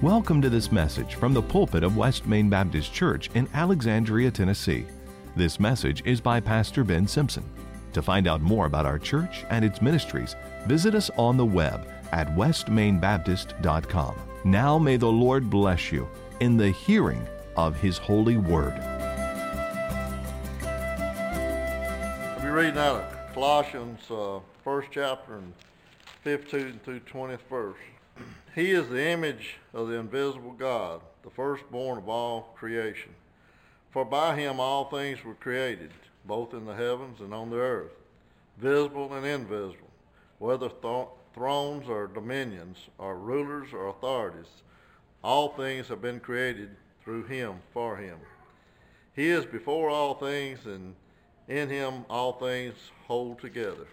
Welcome to this message from the pulpit of West Main Baptist Church in Alexandria, Tennessee. This message is by Pastor Ben Simpson. To find out more about our church and its ministries, visit us on the web at westmainbaptist.com. Now may the Lord bless you in the hearing of His holy word. We'll be reading out of Colossians, first chapter, and 15th through 20th verse. He is the image of the invisible God, the firstborn of all creation. For by Him all things were created, both in the heavens and on the earth, visible and invisible, whether thrones or dominions, or rulers or authorities. All things have been created through Him, for Him. He is before all things, and in Him all things hold together.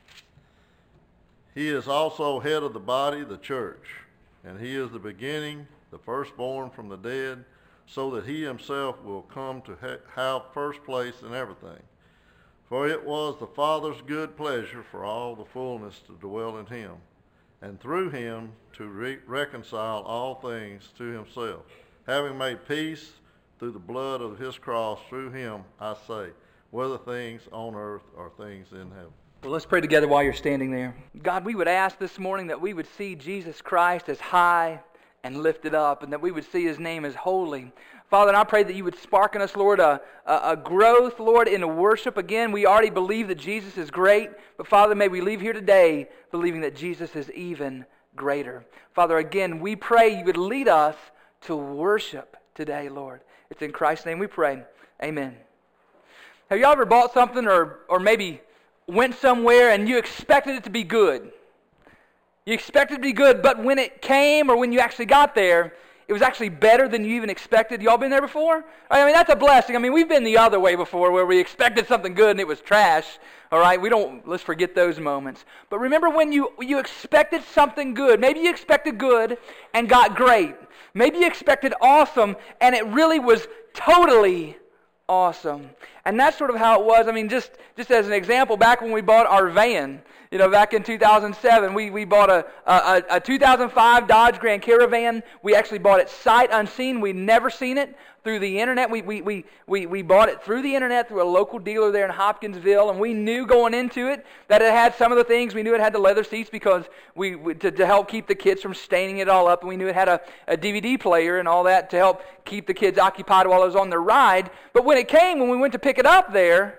He is also head of the body, the church, and He is the beginning, the firstborn from the dead, so that He Himself will come to have first place in everything. For it was the Father's good pleasure for all the fullness to dwell in Him, and through Him to reconcile all things to Himself, having made peace through the blood of His cross. Through Him, I say, whether things on earth or things in heaven. Well, let's pray together while you're standing there. God, we would ask this morning that we would see Jesus Christ as high and lifted up, and that we would see His name as holy. Father, and I pray that you would spark in us, Lord, a growth, Lord, in worship. Again, we already believe that Jesus is great, but Father, may we leave here today believing that Jesus is even greater. Father, again, we pray you would lead us to worship today, Lord. It's in Christ's name we pray. Amen. Have you ever bought something or maybe went somewhere and you expected it to be good? You expected it to be good, but when it came or when you actually got there, it was actually better than you even expected. Y'all been there before? I mean, that's a blessing. I mean, we've been the other way before where we expected something good and it was trash. All right, let's forget those moments. But remember when you expected something good. Maybe you expected good and got great. Maybe you expected awesome and it really was totally awesome. And that's sort of how it was. I mean, just as an example, back when we bought our van, back in 2007, we bought a 2005 Dodge Grand Caravan. We actually bought it sight unseen. We'd never seen it through the internet. We bought it through the internet through a local dealer there in Hopkinsville, and we knew going into it that it had some of the things. We knew it had the leather seats because to help keep the kids from staining it all up, and we knew it had a DVD player and all that to help keep the kids occupied while it was on their ride. But when we went to pick it up there,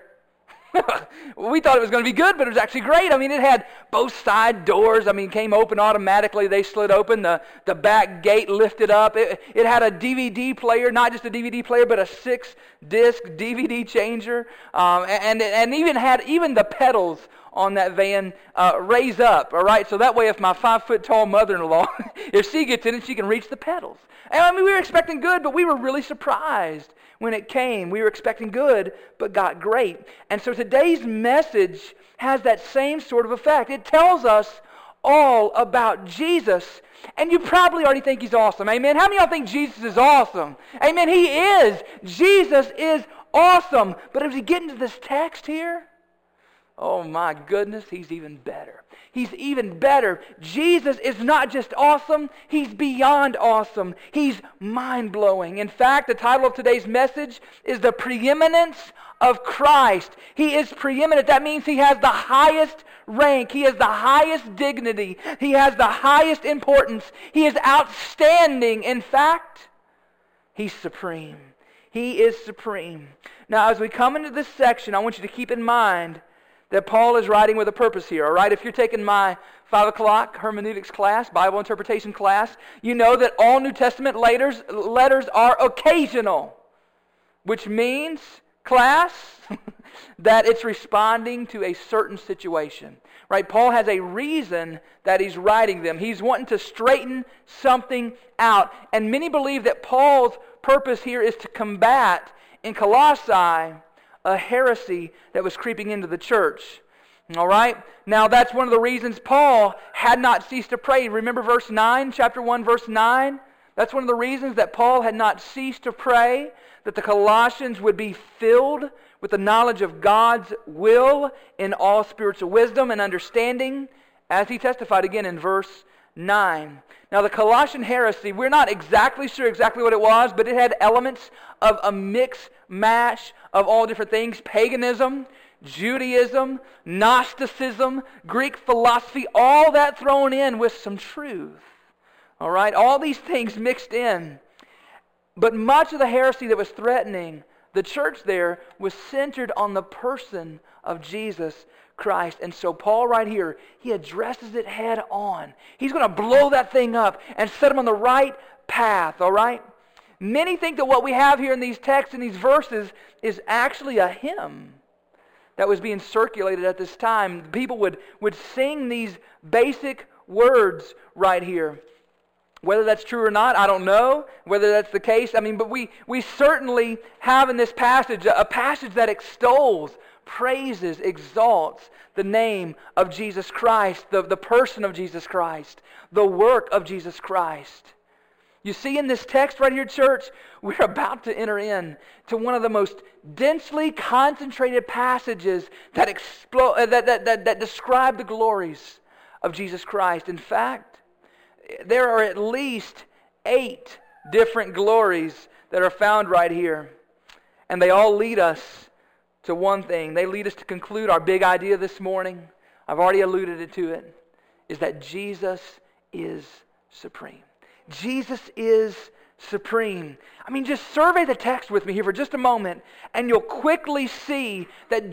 we thought it was going to be good, but it was actually great. I mean, it had both side doors. I mean, came open automatically. They slid open. The back gate lifted up. It had a DVD player, not just a DVD player, but a 6-disc DVD changer, and even had the pedals on that van raise up. All right, so that way, if my 5-foot-tall mother-in-law, if she gets in it, she can reach the pedals. And I mean, we were expecting good, but we were really surprised when it came. We were expecting good, but got great. And so today's message has that same sort of effect. It tells us all about Jesus. And you probably already think He's awesome. Amen? How many of y'all think Jesus is awesome? Amen? He is. Jesus is awesome. But as we get into this text here, oh my goodness, He's even better. He's even better. Jesus is not just awesome, He's beyond awesome. He's mind-blowing. In fact, the title of today's message is The Preeminence of Christ. He is preeminent. That means He has the highest rank. He has the highest dignity. He has the highest importance. He is outstanding. In fact, He's supreme. He is supreme. Now, as we come into this section, I want you to keep in mind that Paul is writing with a purpose here, all right? If you're taking my 5 o'clock hermeneutics class, Bible interpretation class, you know that all New Testament letters are occasional, which means, class, that it's responding to a certain situation, right? Paul has a reason that he's writing them. He's wanting to straighten something out, and many believe that Paul's purpose here is to combat in Colossae a heresy that was creeping into the church. All right? Now, that's one of the reasons Paul had not ceased to pray. Remember verse 9, chapter 1, verse 9? That's one of the reasons that Paul had not ceased to pray, that the Colossians would be filled with the knowledge of God's will in all spiritual wisdom and understanding, as he testified again in verse 9. Now the Colossian heresy, we're not exactly sure exactly what it was, but it had elements of a mix mash of all different things. Paganism, Judaism, Gnosticism, Greek philosophy, all that thrown in with some truth. All right, all these things mixed in. But much of the heresy that was threatening the church there was centered on the person of Jesus Christ. And so Paul right here, he addresses it head on. He's going to blow that thing up and set them on the right path, all right? Many think that what we have here in these texts and these verses is actually a hymn that was being circulated at this time. People would sing these basic words right here. Whether that's true or not, I don't know. Whether that's the case, but we certainly have in this passage a passage that extols, praises, exalts the name of Jesus Christ, the person of Jesus Christ, the work of Jesus Christ. You see in this text right here, church, we're about to enter in to one of the most densely concentrated passages that describe the glories of Jesus Christ. In fact, there are at least 8 different glories that are found right here. And they all lead us to one thing. They lead us to conclude our big idea this morning. I've already alluded to it. Is that Jesus is supreme. Jesus is supreme. Just survey the text with me here for just a moment, and you'll quickly see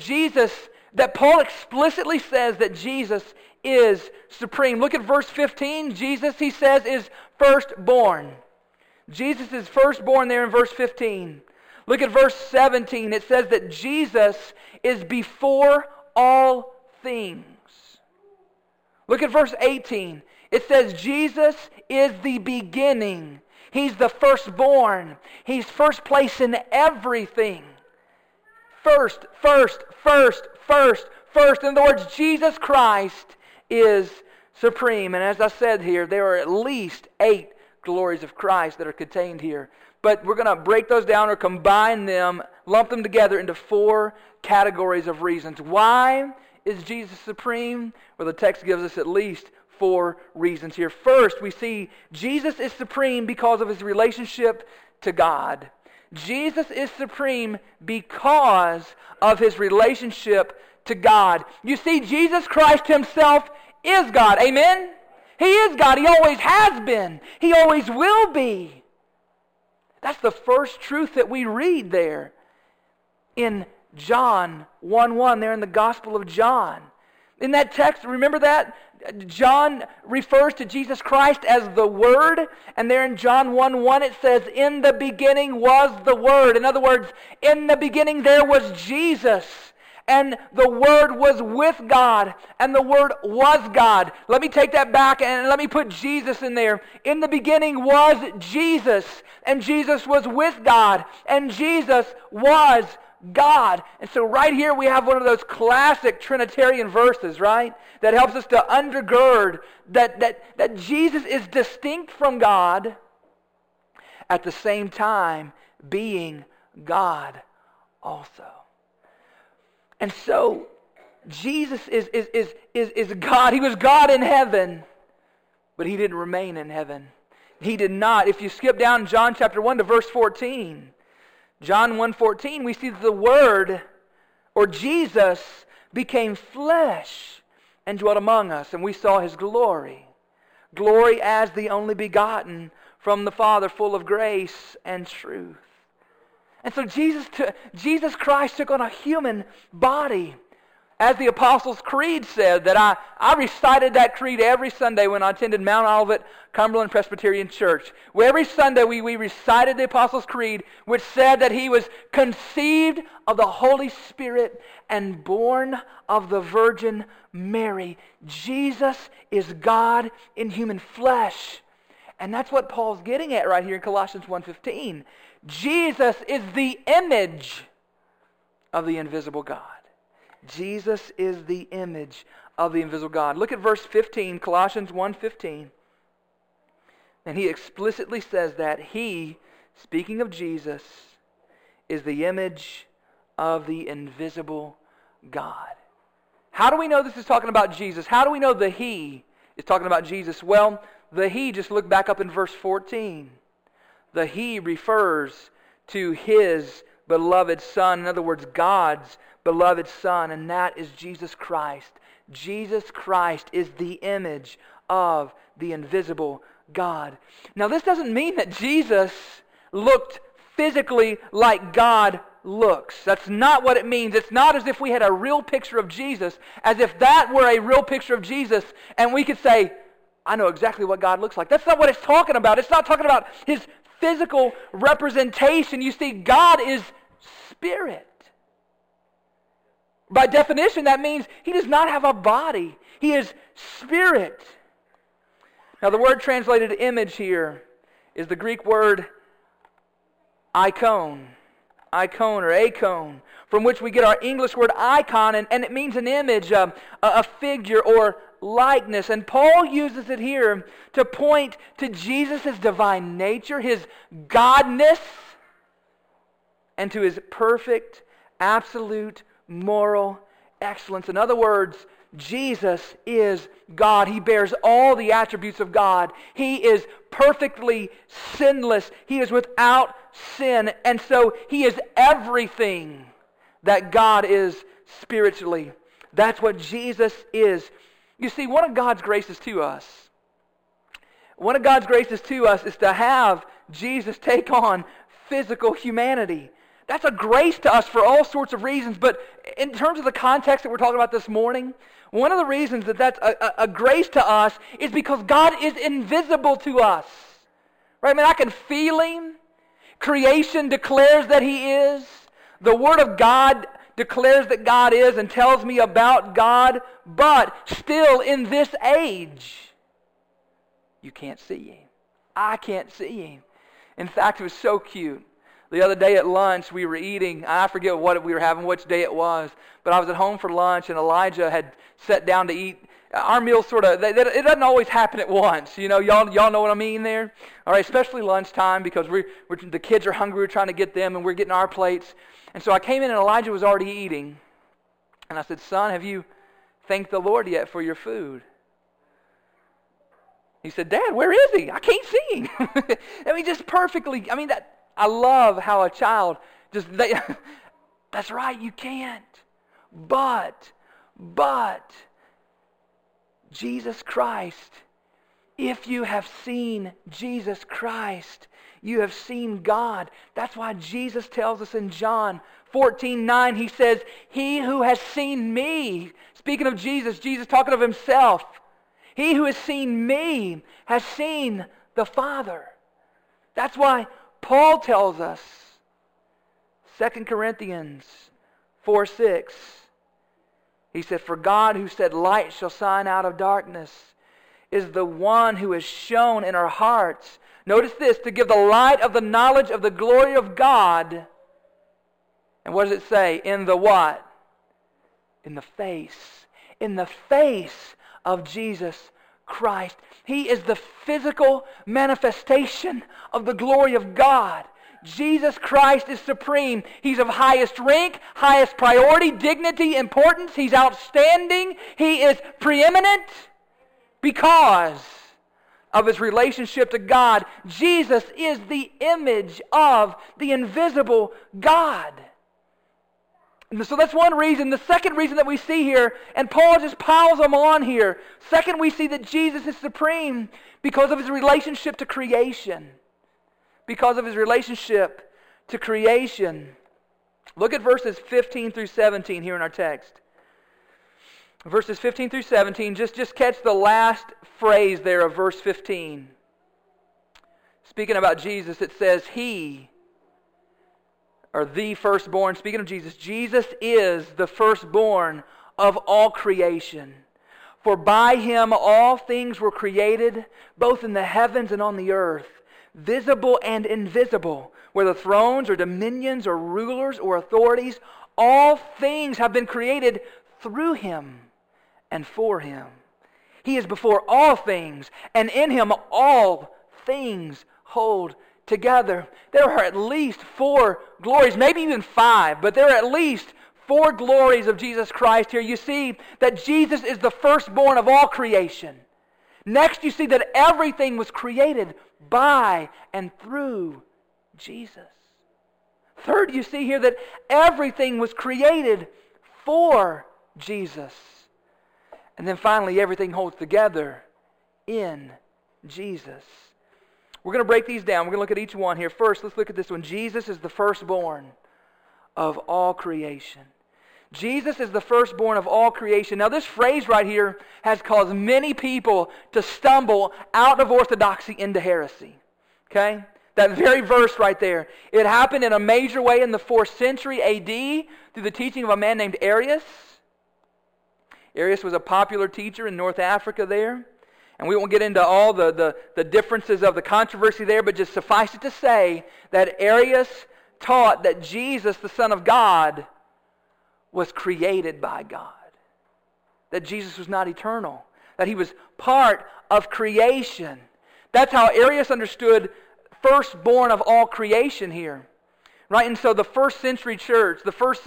that Paul explicitly says that Jesus is supreme. Look at verse 15. Jesus, he says, is firstborn. Jesus is firstborn there in verse 15. Look at verse 17. It says that Jesus is before all things. Look at verse 18. It says Jesus is the beginning. He's the firstborn. He's first place in everything. First. In other words, Jesus Christ is supreme. And as I said here, there are at least 8 glories of Christ that are contained here. But we're going to break those down or combine them, lump them together into 4 categories of reasons. Why is Jesus supreme? Well, the text gives us at least 4 reasons here. First, we see Jesus is supreme because of his relationship to God. Jesus is supreme because of his relationship to God. You see, Jesus Christ himself is God. Amen? He is God. He always has been. He always will be. That's the first truth that we read there in John 1:1, there in the Gospel of John. In that text, remember that? John refers to Jesus Christ as the Word, and there in John 1:1 it says, "In the beginning was the Word." In other words, in the beginning there was Jesus, and the Word was with God, and the Word was God. Let me take that back and let me put Jesus in there. In the beginning was Jesus, and Jesus was with God, and Jesus was God. And so right here we have one of those classic Trinitarian verses, right? That helps us to undergird that Jesus is distinct from God at the same time being God also. And so Jesus is God. He was God in heaven, but he didn't remain in heaven. He did not. If you skip down John chapter 1 to verse 14, John 1:14, we see that the Word, or Jesus, became flesh and dwelt among us, and we saw his glory. Glory as the only begotten from the Father, full of grace and truth. And so Jesus Christ took on a human body. As the Apostles' Creed said, that I recited that creed every Sunday when I attended Mount Olivet Cumberland Presbyterian Church. Where every Sunday we recited the Apostles' Creed, which said that he was conceived of the Holy Spirit and born of the Virgin Mary. Jesus is God in human flesh. And that's what Paul's getting at right here in Colossians 1:15. Jesus is the image of the invisible God. Jesus is the image of the invisible God. Look at verse 15, Colossians 1:15. And he explicitly says that he, speaking of Jesus, is the image of the invisible God. How do we know this is talking about Jesus? How do we know the he is talking about Jesus? Well, the He, just look back up in verse 14. The He refers to His beloved Son. In other words, God's beloved Son, and that is Jesus Christ. Jesus Christ is the image of the invisible God. Now, this doesn't mean that Jesus looked physically like God looks. That's not what it means. It's not as if we had a real picture of Jesus, as if that were a real picture of Jesus, and we could say, I know exactly what God looks like. That's not what it's talking about. It's not talking about His physical representation. You see, God is spirit. By definition, that means He does not have a body. He is spirit. Now, the word translated image here is the Greek word icon or akon, from which we get our English word icon, and it means an image, a figure or likeness. And Paul uses it here to point to Jesus' divine nature, His godness, and to His perfect, absolute, moral excellence. In other words, Jesus is God. He bears all the attributes of God. He is perfectly sinless. He is without sin. And so He is everything that God is spiritually. That's what Jesus is. You see, one of God's graces to us, is to have Jesus take on physical humanity. That's a grace to us for all sorts of reasons. But in terms of the context that we're talking about this morning, one of the reasons that that's a grace to us is because God is invisible to us. Right? I mean, I can feel Him. Creation declares that He is. The Word of God declares that God is and tells me about God. But still, in this age, you can't see Him. I can't see Him. In fact, it was so cute. The other day at lunch, we were eating. I forget what we were having, which day it was. But I was at home for lunch, and Elijah had sat down to eat. Our meals it doesn't always happen at once. You know, y'all know what I mean there? All right, especially lunchtime, because the kids are hungry. We're trying to get them, and we're getting our plates. And so I came in, and Elijah was already eating. And I said, son, have you thanked the Lord yet for your food? He said, Dad, where is He? I can't see Him. I mean, just perfectly. I mean, I love how a child that's right, you can't. But Jesus Christ, if you have seen Jesus Christ, you have seen God. That's why Jesus tells us in John 14:9, He says, He who has seen me, speaking of Jesus talking of Himself, he who has seen me has seen the Father. That's why Paul tells us, 2 Corinthians 4:6, he said, for God who said, light shall shine out of darkness, is the one who has shone in our hearts. Notice this, to give the light of the knowledge of the glory of God. And what does it say? In the what? In the face. In the face of Jesus Christ. He is the physical manifestation of the glory of God. Jesus Christ is supreme. He's of highest rank, highest priority, dignity, importance. He's outstanding. He is preeminent because of His relationship to God. Jesus is the image of the invisible God. And so that's one reason. The second reason that we see here, and Paul just piles them on here. Second, we see that Jesus is supreme because of His relationship to creation. Because of His relationship to creation. Look at verses 15 through 17 here in our text. Verses 15 through 17, just catch the last phrase there of verse 15. Speaking about Jesus, it says, He, or the firstborn, speaking of Jesus, Jesus is the firstborn of all creation. For by Him all things were created, both in the heavens and on the earth, visible and invisible, whether thrones or dominions or rulers or authorities, all things have been created through Him and for Him. He is before all things, and in Him all things hold together. There are at least 4 glories, maybe even 5, but there are at least 4 glories of Jesus Christ here. You see that Jesus is the firstborn of all creation. Next, you see that everything was created by and through Jesus. Third, you see here that everything was created for Jesus. And then finally, everything holds together in Jesus. We're going to break these down. We're going to look at each one here. First, let's look at this one. Jesus is the firstborn of all creation. Jesus is the firstborn of all creation. Now, this phrase right here has caused many people to stumble out of orthodoxy into heresy. Okay? That very verse right there. It happened in a major way in the 4th century A.D. through the teaching of a man named Arius. Arius was a popular teacher in North Africa there. And we won't get into all the differences of the controversy there, but just suffice it to say that Arius taught that Jesus, the Son of God, was created by God. That Jesus was not eternal. That He was part of creation. That's how Arius understood firstborn of all creation here. Right? And so the first century church, the first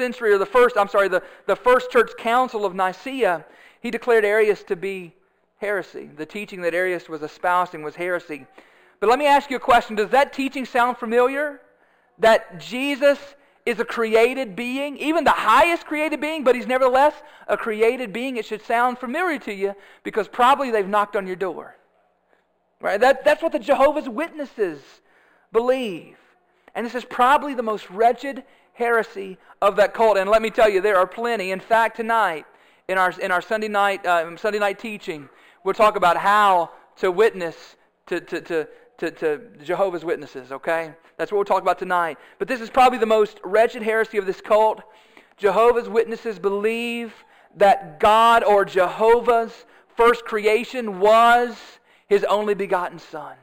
church council of Nicaea, he declared Arius to be heresy. The teaching that Arius was espousing was heresy. But let me ask you a question. Does that teaching sound familiar? That Jesus is a created being, even the highest created being, but He's nevertheless a created being. It should sound familiar to you because probably they've knocked on your door. Right? That's what the Jehovah's Witnesses believe. And this is probably the most wretched heresy of that cult. And let me tell you, there are plenty. In fact, tonight, in our Sunday night teaching, we'll talk about how to witness to Jehovah's Witnesses, okay? That's what we'll talk about tonight. But this is probably the most wretched heresy of this cult. Jehovah's Witnesses believe that God or Jehovah's first creation was His only begotten Son,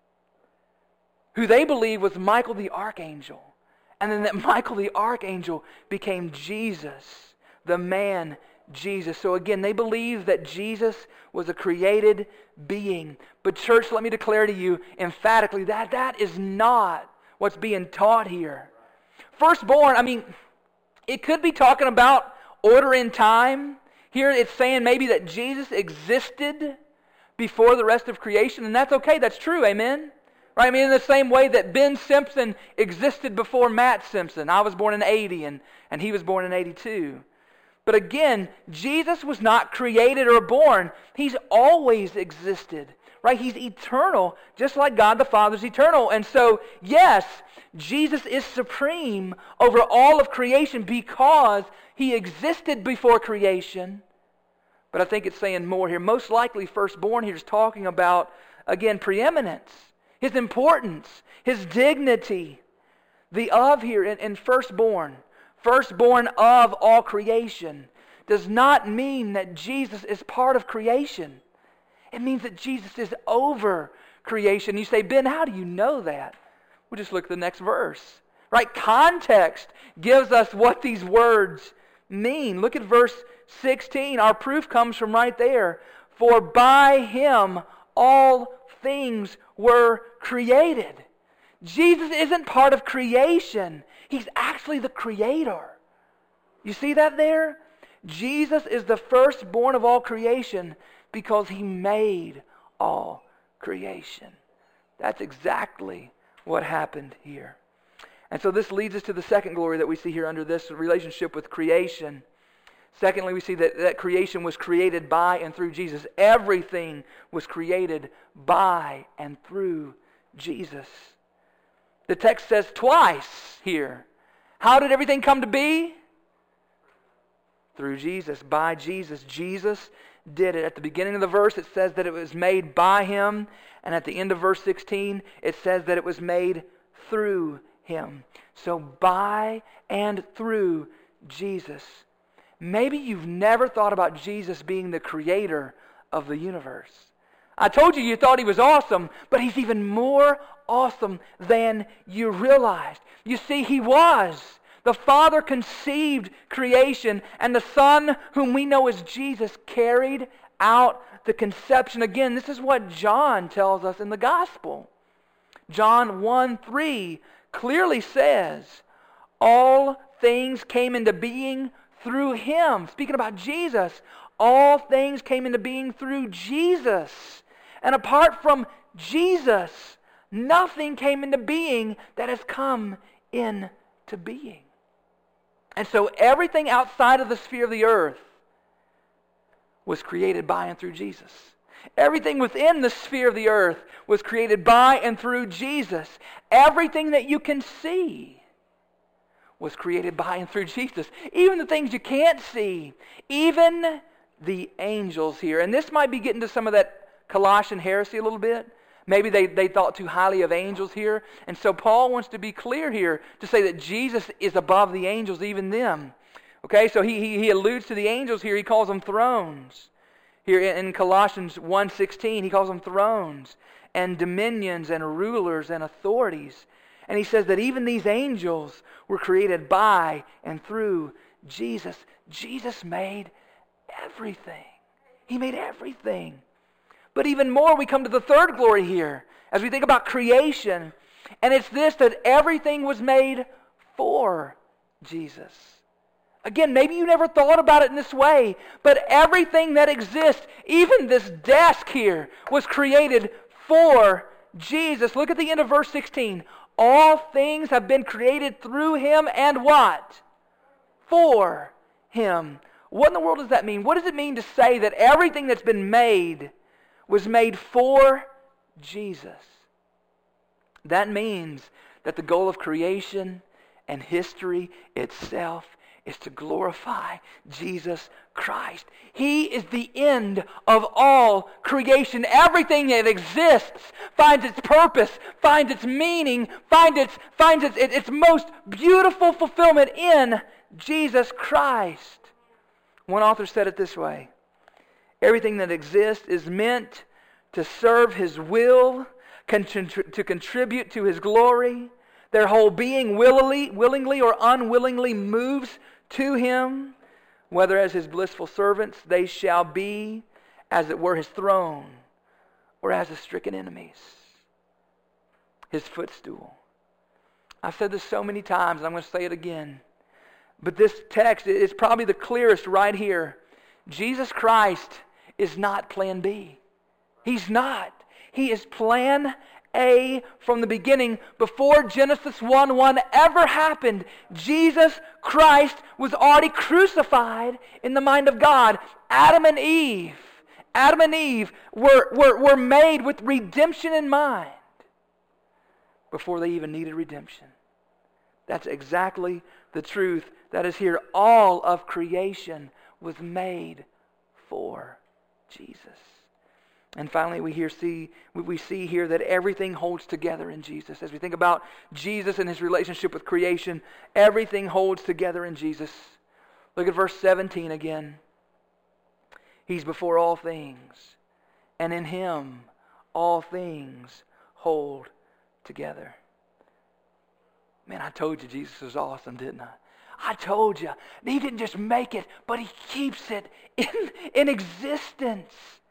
who they believe was Michael the Archangel. And then that Michael the Archangel became Jesus, the man Jesus. So again, they believe that Jesus was a created being. But church, let me declare to you emphatically that that is not what's being taught here. Firstborn, it could be talking about order in time. Here it's saying maybe that Jesus existed before the rest of creation, and that's okay, that's true, amen? Right? In the same way that Ben Simpson existed before Matt Simpson. I was born in 80 and he was born in 82. But again, Jesus was not created or born. He's always existed. Right? He's eternal, just like God the Father is eternal. And so, yes, Jesus is supreme over all of creation because He existed before creation. But I think it's saying more here. Most likely, firstborn here is talking about, again, preeminence, His importance, His dignity. The of here in firstborn of all creation, does not mean that Jesus is part of creation. It means that Jesus is over creation. You say, Ben, how do you know that? We'll just look at the next verse. Right? Context gives us what these words mean. Look at verse 16. Our proof comes from right there. For by Him all things were created. Jesus isn't part of creation. He's actually the Creator. You see that there? Jesus is the firstborn of all creation because He made all creation. That's exactly what happened here. And so this leads us to the second glory that we see here under this relationship with creation. Secondly, we see that creation was created by and through Jesus. Everything was created by and through Jesus. The text says twice here. How did everything come to be? Through Jesus, by Jesus. Jesus did it. At the beginning of the verse, it says that it was made by Him. And at the end of verse 16, it says that it was made through Him. So by and through Jesus. Maybe you've never thought about Jesus being the creator of the universe. I told you thought He was awesome, but He's even more awesome than you realized. You see, He was. The Father conceived creation, and the Son, whom we know as Jesus, carried out the conception. Again, this is what John tells us in the Gospel. John 1:3 clearly says, all things came into being through Him. Speaking about Jesus, all things came into being through Jesus. And apart from Jesus, nothing came into being that has come into being. And so everything outside of the sphere of the earth was created by and through Jesus. Everything within the sphere of the earth was created by and through Jesus. Everything that you can see was created by and through Jesus. Even the things you can't see. Even the angels here. And this might be getting to some of that Colossian heresy a little bit. Maybe they thought too highly of angels here. And so Paul wants to be clear here to say that Jesus is above the angels, even them. Okay, so he alludes to the angels here. He calls them thrones. Here in Colossians 1:16, he calls them thrones and dominions and rulers and authorities. And he says that even these angels were created by and through Jesus. Jesus made everything. He made everything. But even more, we come to the third glory here as we think about creation. And it's this, that everything was made for Jesus. Again, maybe you never thought about it in this way, but everything that exists, even this desk here, was created for Jesus. Look at the end of verse 16. All things have been created through Him and what? For Him. What in the world does that mean? What does it mean to say that everything that's been made was made for Jesus? That means that the goal of creation and history itself is to glorify Jesus Christ. He is the end of all creation. Everything that exists finds its purpose, finds its meaning, finds its most beautiful fulfillment in Jesus Christ. One author said it this way: everything that exists is meant to serve His will, to contribute to His glory. Their whole being willingly or unwillingly moves to Him, whether as His blissful servants they shall be, as it were His throne, or as His stricken enemies, His footstool. I've said this so many times, and I'm going to say it again. But this text is probably the clearest right here. Jesus Christ is not plan B. He's not. He is plan A from the beginning. Before Genesis 1:1 ever happened, Jesus Christ was already crucified in the mind of God. Adam and Eve were made with redemption in mind before they even needed redemption. That's exactly the truth that is here. All of creation was made for Jesus. And finally, we see here that everything holds together in Jesus. As we think about Jesus and His relationship with creation, everything holds together in Jesus. Look at verse 17 again. He's before all things, and in Him all things hold together. Man, I told you Jesus was awesome, didn't I? I told you. He didn't just make it, but He keeps it in existence.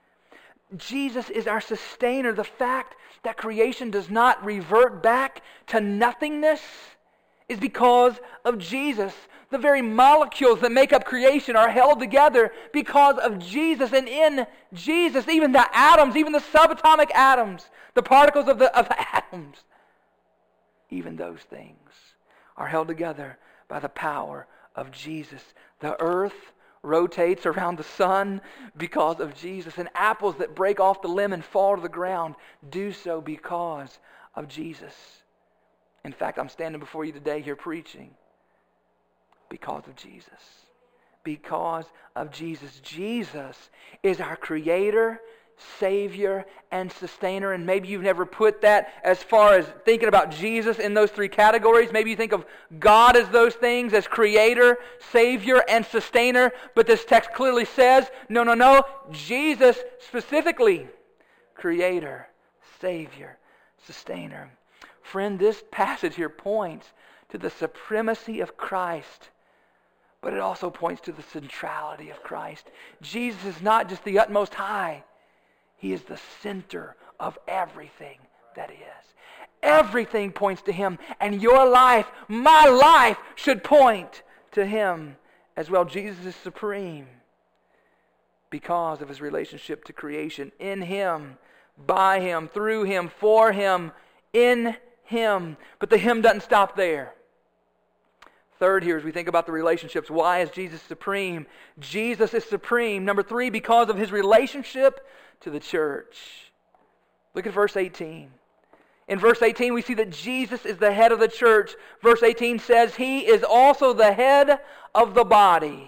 Jesus is our sustainer. The fact that creation does not revert back to nothingness is because of Jesus. The very molecules that make up creation are held together because of Jesus, and in Jesus, even the atoms, even the subatomic atoms, the particles of the atoms, even those things are held together by the power of Jesus. The earth rotates around the sun because of Jesus, and apples that break off the limb and fall to the ground do so because of Jesus. In fact, I'm standing before you today here preaching because of Jesus. Because of Jesus. Jesus is our Creator, Savior, and Sustainer. And maybe you've never put that as far as thinking about Jesus in those three categories. Maybe you think of God as those things, as Creator, Savior, and Sustainer. But this text clearly says, no. Jesus specifically, Creator, Savior, Sustainer. Friend, this passage here points to the supremacy of Christ, but it also points to the centrality of Christ. Jesus is not just the utmost high. He is the center of everything that is. Everything points to Him, and your life, my life, should point to Him as well. Jesus is supreme because of His relationship to creation. In Him, by Him, through Him, for Him, in Him. But the Him doesn't stop there. Third here, as we think about the relationships, why is Jesus supreme? Jesus is supreme. Number 3, because of His relationship to the church. Look at verse 18. In verse 18, we see that Jesus is the head of the church. Verse 18 says, He is also the head of the body,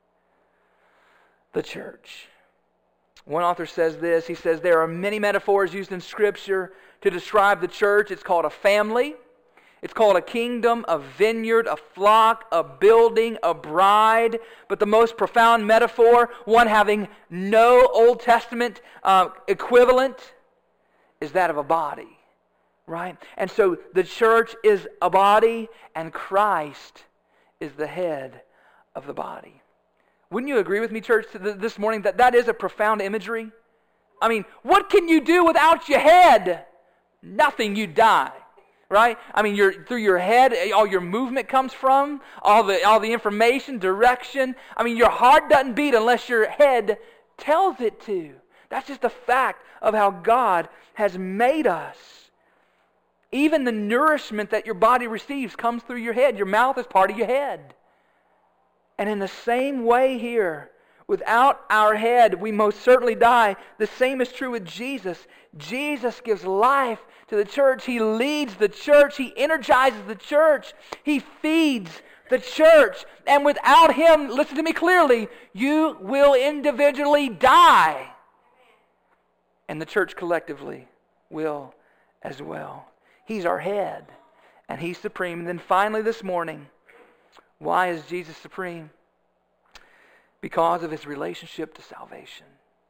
the church. One author says this. He says, there are many metaphors used in Scripture to describe the church. It's called a family. It's called a kingdom, a vineyard, a flock, a building, a bride. But the most profound metaphor, one having no Old Testament equivalent, is that of a body. Right? And so the church is a body, and Christ is the head of the body. Wouldn't you agree with me, church, this morning that that is a profound imagery? I mean, what can you do without your head? Nothing, you die. Right? I mean, through your head, all your movement comes from, all the information, direction. I mean, your heart doesn't beat unless your head tells it to. That's just a fact of how God has made us. Even the nourishment that your body receives comes through your head. Your mouth is part of your head. And in the same way here, without our head, we most certainly die. The same is true with Jesus. Jesus gives life to the church. He leads the church. He energizes the church. He feeds the church. And without Him, listen to me clearly, you will individually die. And the church collectively will as well. He's our head, and He's supreme. And then finally this morning, why is Jesus supreme? Because of His relationship to salvation.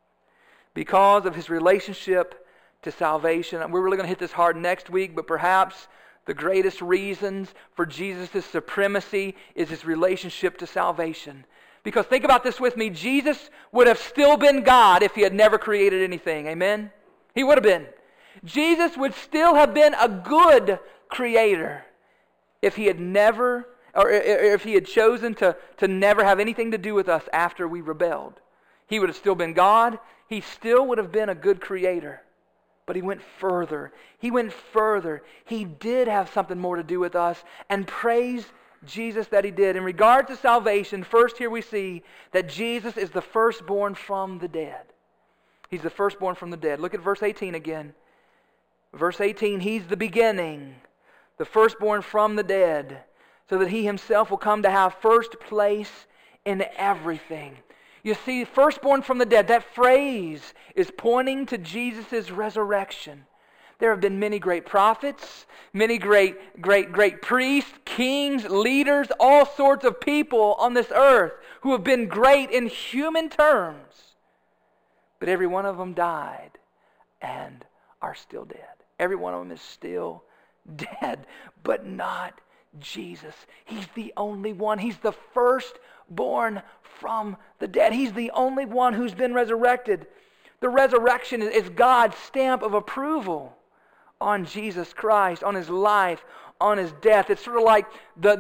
Because of His relationship to salvation. We're really going to hit this hard next week, but perhaps the greatest reasons for Jesus' supremacy is His relationship to salvation. Because think about this with me, Jesus would have still been God if He had never created anything. Amen? He would have been. Jesus would still have been a good creator if He had never, or if He had chosen to never have anything to do with us after we rebelled. He would have still been God. He still would have been a good creator. But He went further. He went further. He did have something more to do with us, and praise Jesus that He did. In regard to salvation, first here we see that Jesus is the firstborn from the dead. He's the firstborn from the dead. Look at verse 18 again. Verse 18, He's the beginning, the firstborn from the dead, so that He Himself will come to have first place in everything. You see, firstborn from the dead, that phrase is pointing to Jesus' resurrection. There have been many great prophets, many great priests, kings, leaders, all sorts of people on this earth who have been great in human terms. But every one of them died and are still dead. Every one of them is still dead, but not Jesus. He's the only one. He's the firstborn from the dead. He's the only one who's been resurrected. The resurrection is God's stamp of approval on Jesus Christ, on His life, on His death. It's sort of like the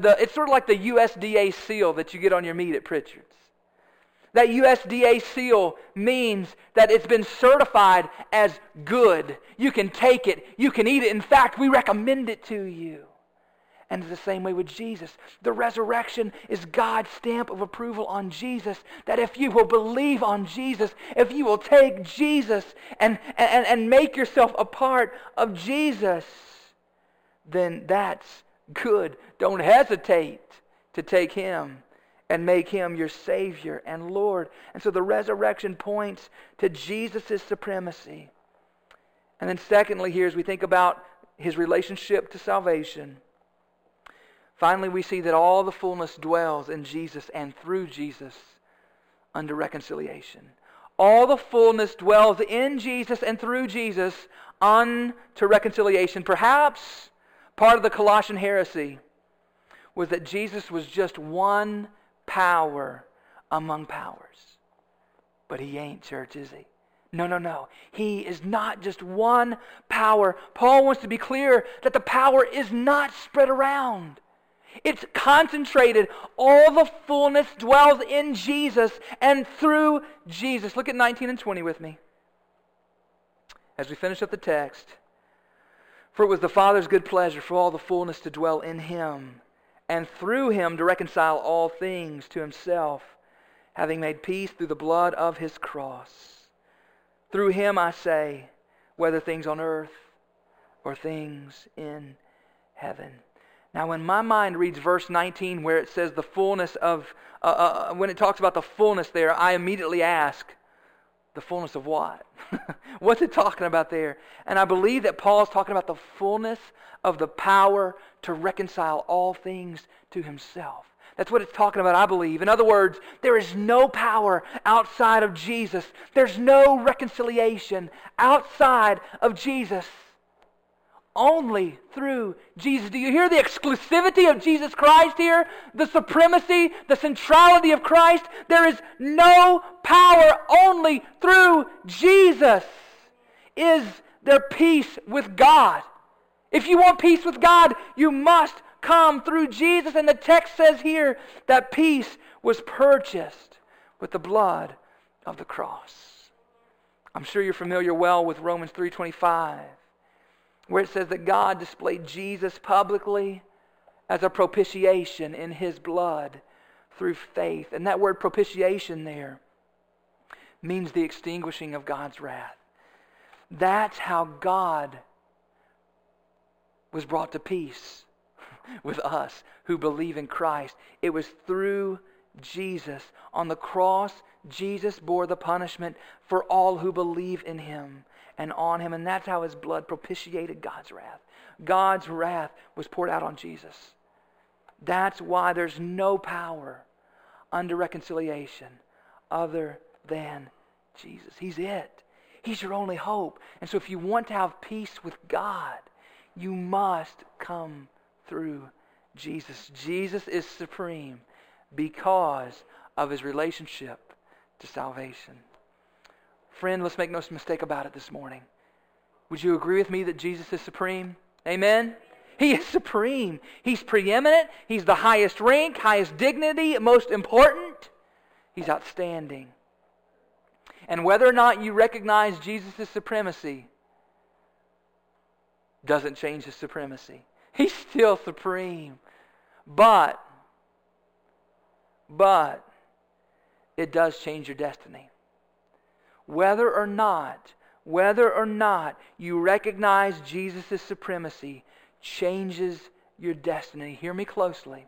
USDA seal that you get on your meat at Pritchard's. That USDA seal means that it's been certified as good. You can take it. You can eat it. In fact, we recommend it to you. And it's the same way with Jesus. The resurrection is God's stamp of approval on Jesus. That if you will believe on Jesus, if you will take Jesus and make yourself a part of Jesus, then that's good. Don't hesitate to take Him and make Him your Savior and Lord. And so the resurrection points to Jesus' supremacy. And then secondly here, as we think about His relationship to salvation, finally we see that all the fullness dwells in Jesus and through Jesus unto reconciliation. All the fullness dwells in Jesus and through Jesus unto reconciliation. Perhaps part of the Colossian heresy was that Jesus was just one power among powers. But He ain't, church, is He? No. He is not just one power. Paul wants to be clear that the power is not spread around. It's concentrated. All the fullness dwells in Jesus and through Jesus. Look at 19 and 20 with me. as we finish up the text, for it was the Father's good pleasure for all the fullness to dwell in Him, and through Him to reconcile all things to Himself, having made peace through the blood of His cross. Through Him, I say, whether things on earth or things in heaven. Now, when my mind reads verse 19 where it says the fullness of, when it talks about the fullness there, I immediately ask, the fullness of what? What's it talking about there? And I believe that Paul's talking about the fullness of the power to reconcile all things to Himself. That's what it's talking about, I believe. In other words, there is no power outside of Jesus. There's no reconciliation outside of Jesus. Only through Jesus. Do you hear the exclusivity of Jesus Christ here? The supremacy, the centrality of Christ. There is no power. Only through Jesus is there peace with God. If you want peace with God, you must come through Jesus. And the text says here that peace was purchased with the blood of the cross. I'm sure you're familiar well with Romans 3:25. Where it says that God displayed Jesus publicly as a propitiation in His blood through faith. And that word propitiation there means the extinguishing of God's wrath. That's how God was brought to peace with us who believe in Christ. It was through Jesus. On the cross, Jesus bore the punishment for all who believe in Him and on Him, and that's how His blood propitiated God's wrath. God's wrath was poured out on Jesus. That's why there's no power under reconciliation other than Jesus. He's it. He's your only hope. And so if you want to have peace with God, you must come through Jesus. Jesus is supreme because of His relationship to salvation. Friend, let's make no mistake about it this morning. Would you agree with me that Jesus is supreme? Amen? He is supreme. He's preeminent. He's the highest rank, highest dignity, most important. He's outstanding. And whether or not you recognize Jesus' supremacy doesn't change His supremacy. He's still supreme. But it does change your destiny. Whether or not you recognize Jesus' supremacy changes your destiny. Hear me closely.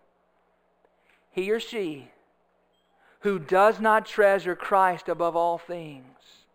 He or she who does not treasure Christ above all things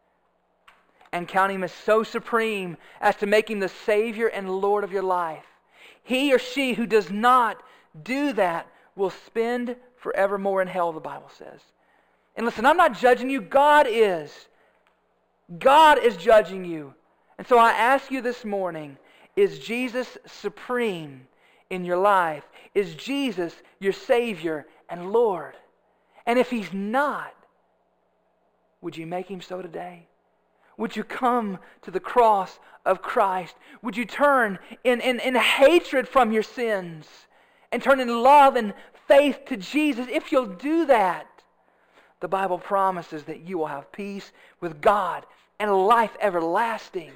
and count Him as so supreme as to make Him the Savior and Lord of your life, he or she who does not do that will spend forevermore in hell, the Bible says. And listen, I'm not judging you. God is. God is judging you. And so I ask you this morning, is Jesus supreme in your life? Is Jesus your Savior and Lord? And if He's not, would you make Him so today? Would you come to the cross of Christ? Would you turn in hatred from your sins and turn in love and faith to Jesus? If you'll do that, the Bible promises that you will have peace with God and a life everlasting.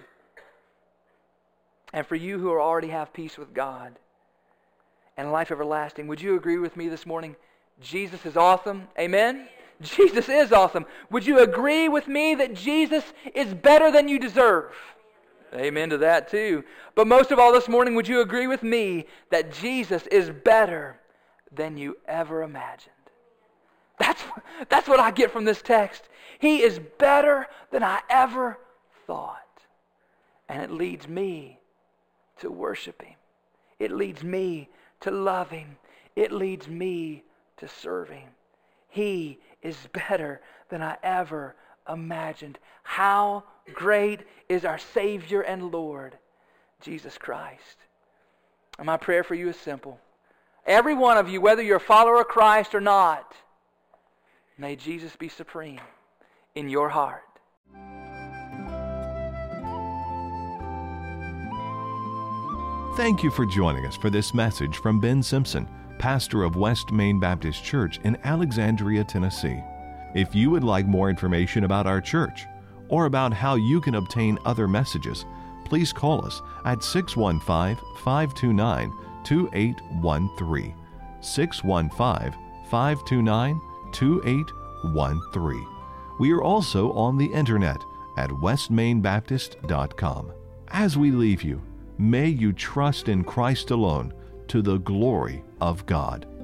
And for you who already have peace with God and life everlasting, would you agree with me this morning? Jesus is awesome. Amen? Jesus is awesome. Would you agree with me that Jesus is better than you deserve? Amen to that too. But most of all this morning, would you agree with me that Jesus is better than you ever imagined? That's what I get from this text. He is better than I ever thought. And it leads me to worship Him. It leads me to love Him. It leads me to serve Him. He is better than I ever imagined. How great is our Savior and Lord, Jesus Christ. And my prayer for you is simple. Every one of you, whether you're a follower of Christ or not, may Jesus be supreme in your heart. Thank you for joining us for this message from Ben Simpson, pastor of West Main Baptist Church in Alexandria, Tennessee. If you would like more information about our church, or about how you can obtain other messages, please call us at 615-529-2813. 615-529-2813. We are also on the internet at westmainbaptist.com. As we leave you, may you trust in Christ alone to the glory of God.